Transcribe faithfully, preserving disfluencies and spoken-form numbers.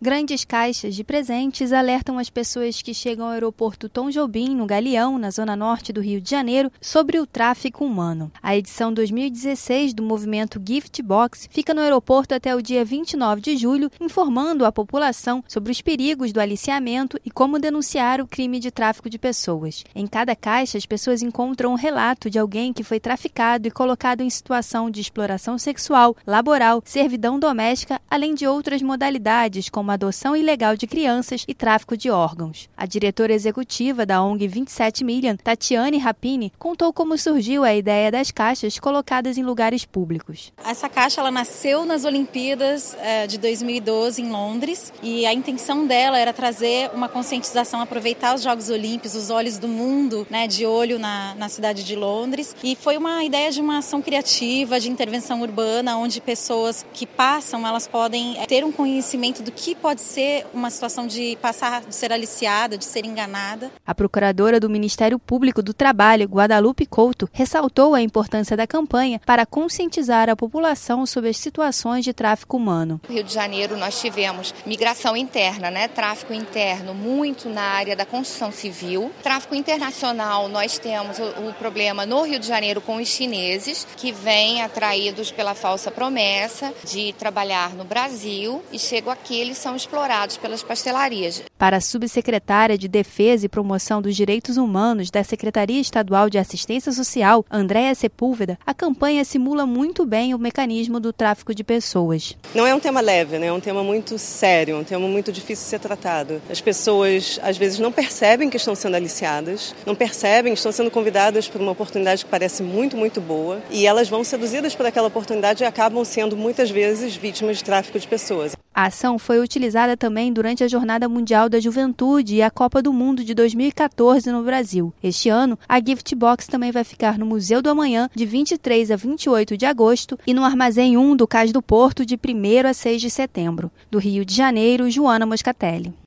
Grandes caixas de presentes alertam as pessoas que chegam ao aeroporto Tom Jobim, no Galeão, na zona norte do Rio de Janeiro, sobre o tráfico humano. A edição dois mil e dezesseis do movimento Gift Box fica no aeroporto até o dia vinte e nove de julho, informando a população sobre os perigos do aliciamento e como denunciar o crime de tráfico de pessoas. Em cada caixa, as pessoas encontram um relato de alguém que foi traficado e colocado em situação de exploração sexual, laboral, servidão doméstica, além de outras modalidades, como adoção ilegal de crianças e tráfico de órgãos. A diretora executiva da O N G vinte e sete Million, Tatiane Rapini, contou como surgiu a ideia das caixas colocadas em lugares públicos. Essa caixa ela nasceu nas Olimpíadas é, de dois mil e doze em Londres, e a intenção dela era trazer uma conscientização, aproveitar os Jogos Olímpicos, os olhos do mundo, né, de olho na, na cidade de Londres, e foi uma ideia de uma ação criativa, de intervenção urbana, onde pessoas que passam, elas podem ter um conhecimento do que pode ser uma situação de passar, de ser aliciada, de ser enganada. A procuradora do Ministério Público do Trabalho, Guadalupe Couto, ressaltou a importância da campanha para conscientizar a população sobre as situações de tráfico humano. No Rio de Janeiro nós tivemos migração interna, né? Tráfico interno muito na área da construção civil. Tráfico internacional, nós temos o, o problema no Rio de Janeiro com os chineses, que vêm atraídos pela falsa promessa de trabalhar no Brasil e chegam aqui, eles são explorados pelas pastelarias. Para a subsecretária de Defesa e Promoção dos Direitos Humanos da Secretaria Estadual de Assistência Social, Andréa Sepúlveda, a campanha simula muito bem o mecanismo do tráfico de pessoas. Não é um tema leve, né? É um tema muito sério, um tema muito difícil de ser tratado. As pessoas, às vezes, não percebem que estão sendo aliciadas, não percebem que estão sendo convidadas por uma oportunidade que parece muito, muito boa, e elas vão seduzidas por aquela oportunidade e acabam sendo, muitas vezes, vítimas de tráfico de pessoas. A ação foi utilizada também durante a Jornada Mundial da Juventude e a Copa do Mundo de dois mil e quatorze no Brasil. Este ano, a Gift Box também vai ficar no Museu do Amanhã de vinte e três a vinte e oito de agosto e no Armazém um do Cais do Porto de primeiro a seis de setembro. Do Rio de Janeiro, Joana Moscatelli.